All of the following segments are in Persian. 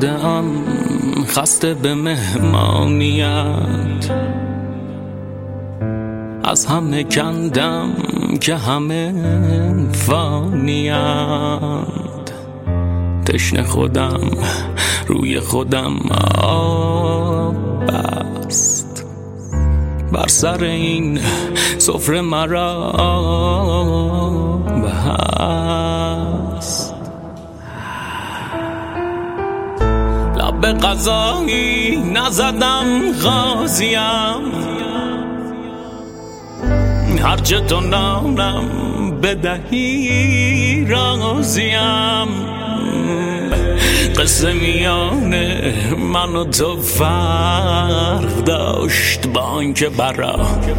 اومده ام خسته به مهمانیت، از همه کندم که همه فانیند. تشنه خودم روی خودم آب بست، بر سر این سفره مرا بست. لب به غذایی نزدم غازیم، هرچه تو نانم بدهی راضیم. قصه میان من و تو فرق داشت، با آنکه برا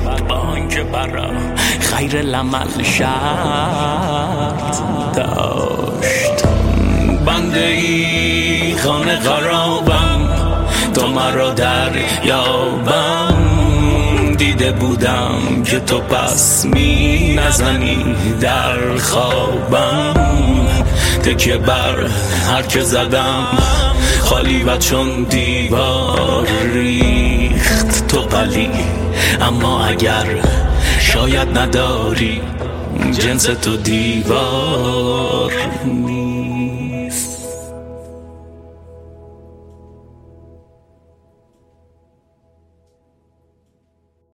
خیر العمل شرط داشت. بنده ای خانه خرابم، تو مرا در یابم. دیده بودم که تو پس می نزنی در خوابم. تکیه بر هر که زدم خالی و چون دیوار ریخت. تو قلی اما اگر شاید نداری، جنس تو دیوار